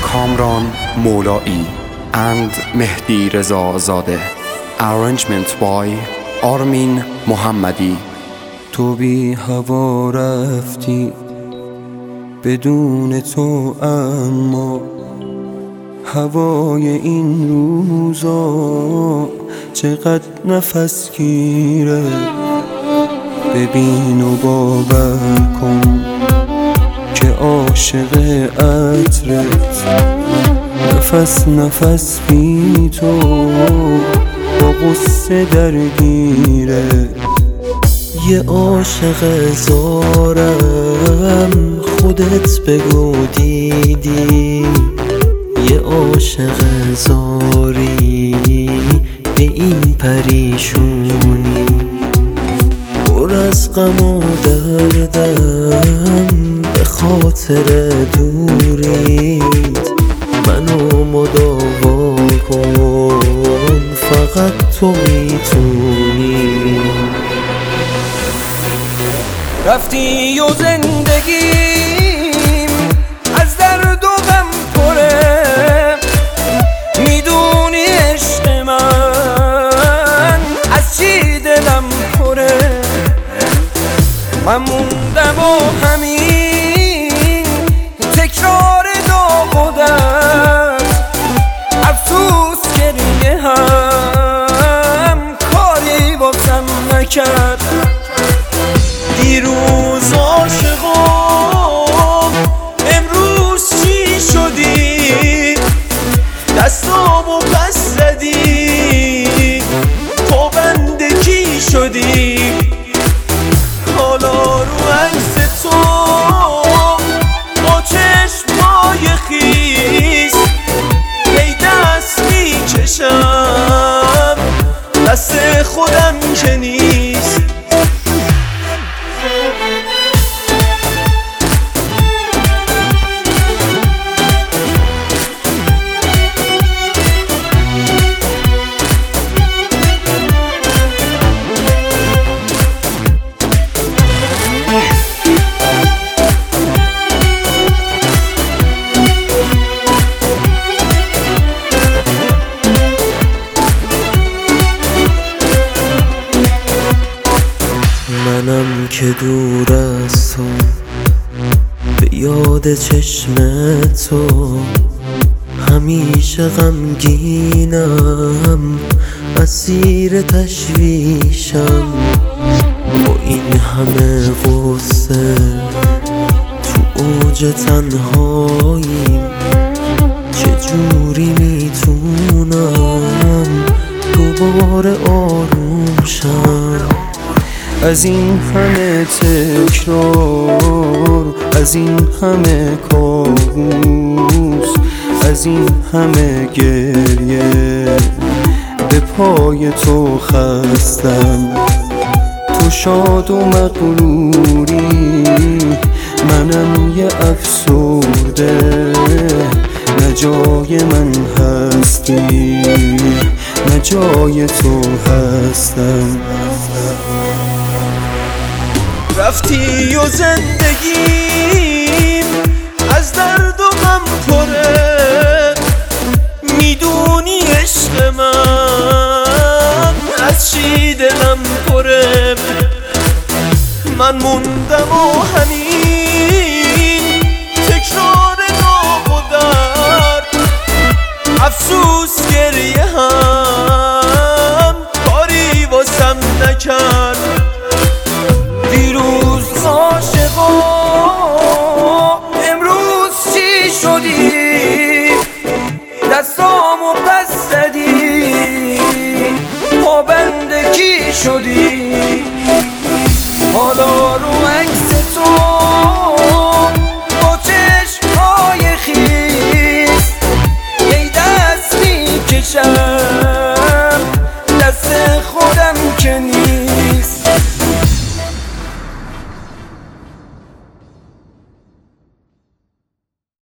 Kamran Moulai and Mehdi Reza Zade. Arrangement by Armin Mohammadi. تو بی هوا رفتی بدون تو، اما هوای این روزا چقدر نفس گیره. ببین و باور کن که عاشق عطرت، نفس نفس بی تو با غصه درگیره. یه عاشق زارم خودت بگو دیدی، یه عاشق زاری به این پریشونی. پر از غم و دردم به خاطر دوریت، منو مداوا کن فقط تو میتونی. رفتی و زندگیم از درد و غم پره، میدونی عشق من از چی دلم پره. من موندم و همین تکرار داغ و درد، افسوس گریه هم کاری واسم نکرد. دیروز عاشقم امروز چی شدی؟ دستامو پس زدی، پابند کی شدی؟ حالا رو عکس تو با چشمای خیس ای دست میکشم، دست خودم که نیست. منم که دور از تو به یاد چشم تو، همیشه غمگینم اسیر تشویشم. با این همه غصه تو اوج تنهاییم، چجوری میتونم دوباره آروم شم؟ از این همه تکرار، از این همه کابوس، از این همه گریه به پای تو خستم. تو شاد و مغروری، منم یه افسرده. نه جای من هستی نه جای تو هستم. رفتی و زندگیم از درد و غم پره، میدونی عشق من از چی دلم پره. من موندم و همین تکرار داغ و درد، افسوس گریه هم کاری واسم نکرد. دیروز عاشقم امروز چی شدی؟ دستامو پس زدی، پابند کی شدی؟ حالا رو عکس تو با چشمهای خیس ای دست میکشم، دست خودم که نیست.